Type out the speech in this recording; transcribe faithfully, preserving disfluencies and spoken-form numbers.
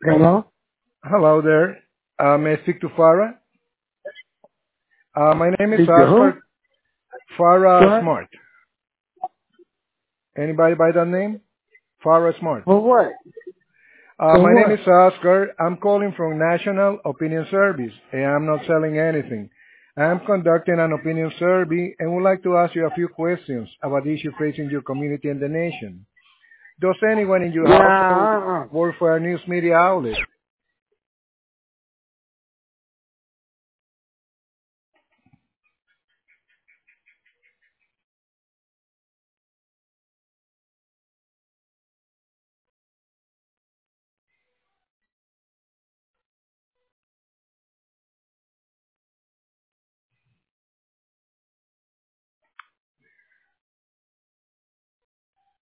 Hello? Hello there. Uh, may I speak to Farah? Uh, my name is Speak to who? Oscar. Farah What? Smart. Anybody by that name? Farah Smart. For what? Uh, For my name what? is Oscar. I'm calling from National Opinion Service, and I'm not selling anything. I'm conducting an opinion survey and would like to ask you a few questions about issues facing your community and the nation. Does anyone in your household Nah, uh-uh. work for a news media outlet?